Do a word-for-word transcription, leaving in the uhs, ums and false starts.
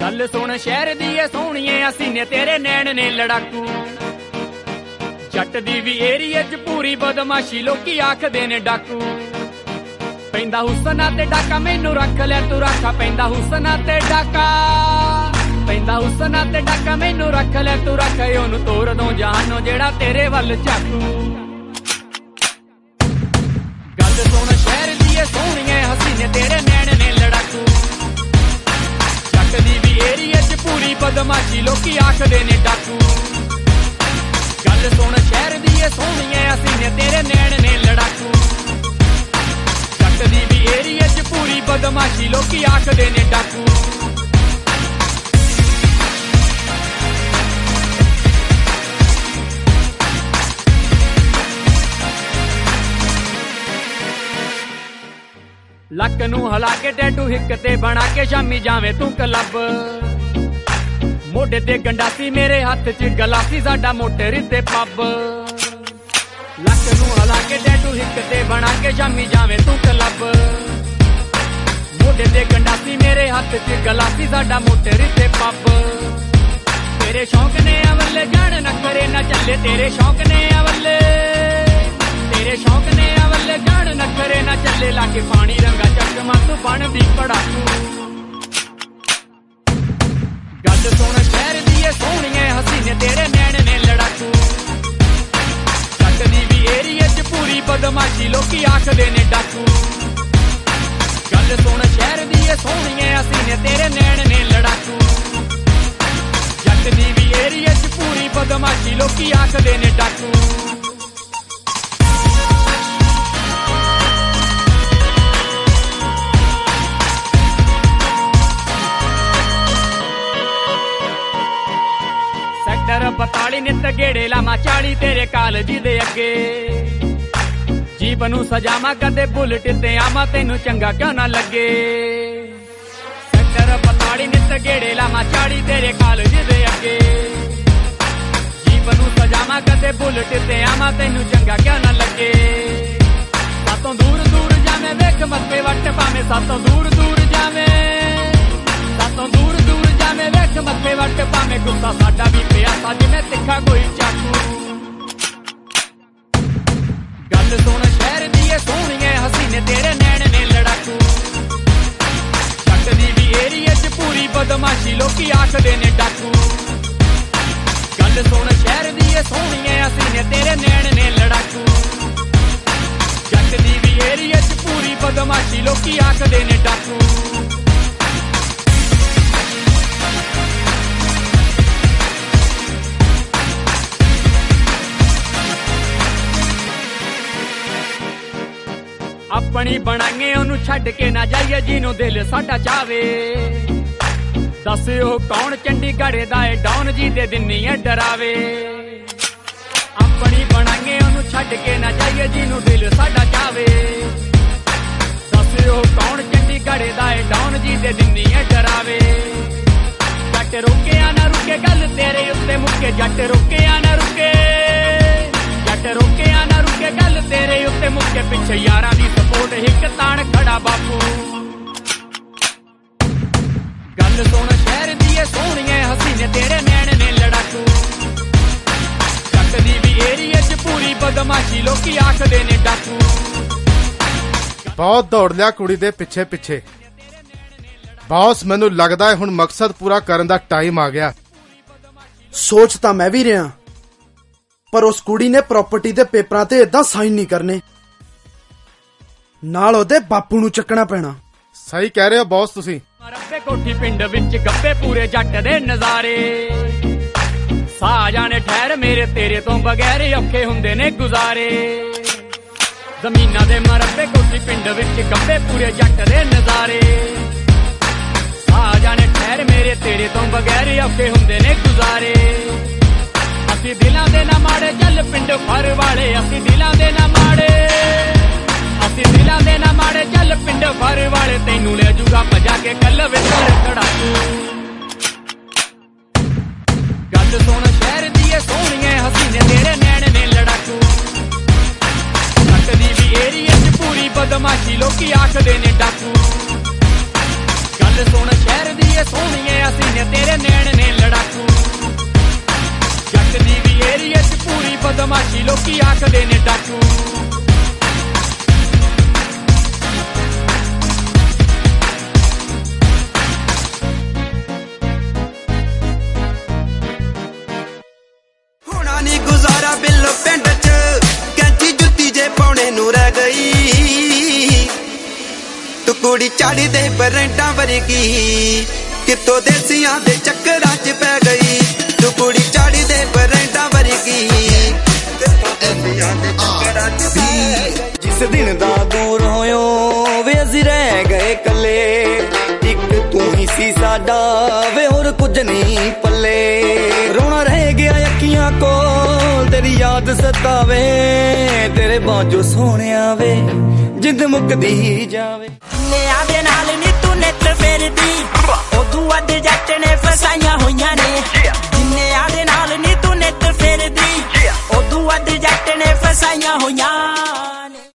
गल सुन शहर दी ए सोहणीए असीं ने तेरे नैन ने लड़ाकू जट दी भी एरिए च पूरी बदमाशी लोकी आखदे ने डाकू पैंदा हुस्ना ते डाका मैनू रख ले तू रखा पैंदा हुस्ना ते डाका पैंदा हुस्ना ते डाका मैनू रख ले तू रख ओनू तोड़ दो जहानो जेड़ा तेरे वल चाकू गल सुन शहर दी ए सोहणीए हसी ने तेरे नैन ने लड़ाकू जट दी भी एरिए च पूरी बदमाशी लोकी आखदे ने डाकू गल सुन शहर दी ए सोहणीए असीं ने तेरे नैन ने लड़ाकू जट दी भी एरिए च पूरी बदमाशी लोकी आखदे ने डाकू लक नू हला के टैटू हिक ते बना के शामी जावे तू क्लब मोढे ते गंडासी मेरे हथ च गलासी साडा मोटर ते पब लक नू हला के टैटू हिक ते बना के शामी जावे तू क्लब मोढे ते गंडासी मेरे हथ च गलासी साडा मोटर ते पब तेरे शौक ने अवले जान न करे न चले तेरे शौक ने अवले तेरे शौक ने अवले जान न करे न चले लाके पानी रंगा चकमा तू बन दी पड़ाकू गल सुन शहर दी ए सोहणीए हसी ने तेरे नैन ने लड़ाकू जट दी भी एरिए च पूरी बदमाशी लोकी आखदे ने डाकू गल सुन शहर दी ए सोहणीए हसी ने तेरे नैन ने लड़ाकू जट दी भी एरिए च पूरी बदमाशी लोकी आखदे ने डाकू बताली नित गेड़े लामा चाली तेरे कालजी दे अगे जीप नू सजावा कदे बुलेट ते आवा तेनू चंगा क्यों ना लगे सेक्टर बताली नित गेड़े लामा चाली तेरे कालजी दे अगे जीप नू सजावा कदे बुलेट ते आवा तेनू चंगा क्यों ना लगे सातों दूर दूर जावे वेख मत्थे वट पावे सातों दूर दूर जावे सातों दूर दूर जावे वेख मत्थे वट पावे गुस्सा साडा भी पिया सज में तिखा कोई चाकू गल सुन शहर दी ए सोहणीए हसी ने तेरे नैन ने लड़ाकू जट दी भी एरिए च पूरी बदमाशी लोकी आखदे ने डाकू गल सुन शहर दी ए सोहणीए हसी ने तेरे नैन ने लड़ाकू जट दी भी एरिए च पूरी बदमाशी लोकी आखदे ने डाकू अपनी बनाइए ओनू छड्ड के ना जाइए जिन्नू दिल साडा चावे दस ओ कौन चंडीगढ़ दा ए डॉन जी दे दिन्नी है डरावे अपनी बनाइए ओनू छड्ड के ना जाइए जिन्नू दिल साडा चावे दस ओ कौन चंडीगढ़ दा ए डॉन जी दे दिन्नी है डरावे जट रुके आ ना रुके गल तेरे उत्ते मुक्के जट रुके आ ना रुके जट रुके आ ना रुके गल तेरे उत्ते मुक्के पिछे यारां दी सपोर्ट हिक ताण खड़ा बापू गल सुन शहर दी ए सोहणीए हसी ने तेरे नैन ने लड़ाकू जट दी भी एरिए च पूरी बदमाशी लोकी आखदे ने डाकू बहुत दौड़ लिया कुड़ी दे पिछे पिछे बॉस मैनू लगदा है हुण मकसद पूरा करन दा टाइम आ गया सोच तां मैं भी रहा पर उस कुड़ी ने प्रॉपर्टी दे पेपरां ते इदां साइन नहीं करने नाल ओदे बापू नू चकना पैना सही कह रहे हो बॉस तुसी रब्बे कोठी पिंड विच गप्पे पूरे जट दे नज़ारे सा जाने ठहर मेरे तेरे तो बगैर औखे हुंदे ने गुजारे जमीनां दे मरब्बे कोठी पिंड विच गप्पे पूरे जट दे नज़ारे सा जाने ठहर मेरे तेरे तो बगैर औखे हुंदे ने गुजारे असी दिलां दे ना माड़े चल पिंड फर वाले असी दिलां दे ना माड़े असी दिलां दे ना माड़े चल पिंड फर वाले तैनू ले जूगा भजा के कल विच खड़ाकू गल सुन शहर दी ए सोहणीए हसी ने तेरे नैन ने लड़ाकू जट दी भी एरिए च पूरी बदमाशी लोकी आखदे ने डाकू गल ਗੱਲ ਸੁਣ ਸ਼ਹਿਰ ਦੀ ਏ ਸੋਹਣੀਏ ਅਸੀਂ ਨੇ ਤੇਰੇ ਨੈਣ ਨੇ ਲੜਾਕੂ ਜੱਟ ਦੀ ਵੀ ਏਰੀਏ 'ਚ ਪੂਰੀ ਬਦਮਾਸ਼ੀ ਲੋਕੀ ਆਖਦੇ ਨੇ ਡਾਕੂ ਹੋਣਾ ਨੀ ਗੁਜ਼ਾਰਾ ਬਿੱਲੋ ਪਿੰਡ 'ਚ ਕੈਂਚੀ ਜੁੱਤੀ ਜੇ ਪਾਉਣੇ ਨੂੰ ਰਹਿ ਗਈ ਤੂੰ ਕੁੜੀ ਚਾੜੀ ਦੇ ਬਰੈਂਟਾਂ ਵਰਗੀ ਕਿਤੋਂ ਦੇਸੀਆਂ ਦੇ ਚੱਕਰਾਂ 'ਚ ਪੈ ਗਈ ਤੂੰ ਕੁੜੀ ਚਾੜੀ ਦੇ ਬਰੈਂਟਾਂ ਵਰਗੀ ਕਿਤੋਂ ਦੇਸੀਆਂ ਦੇ ਚੱਕਰਾਂ 'ਚ ਪੈ ਗਈ ਜਿਸ ਦਿਨ ਦਾ ਦੂਰ ਹੋਇਓ ਵੇ ਅਸੀਂ ਰਹਿ ਗਏ ਕੱਲੇ ਇੱਕ ਤੂੰ ਹੀ ਸੀ ਸਾਡਾ ਵੇ ਹੋਰ ਕੁਝ ਨਹੀਂ ਪੱਲੇ ਰੋਣਾ ਰਹਿ ਗਿਆ ਅੱਖੀਆਂ ਕੋਲ ਤੇਰੀ ਯਾਦ ਸਤਾਵੇ ਤੇਰੇ ਬਾਝੋਂ ਸੋਹਣਿਆ ਵੇ ਜਿੰਦ ਮੁੱਕਦੀ ਜਾਵੇ ਨੇ ਆਦੇ ਨਾਲ ਨੀ ਤੂੰ ਨਿੱਤ ਫੇਰਦੀ ਉਦੋਂ ਵੱਧ ਜੱਟ ਨੇ ਫਸਾਈਆਂ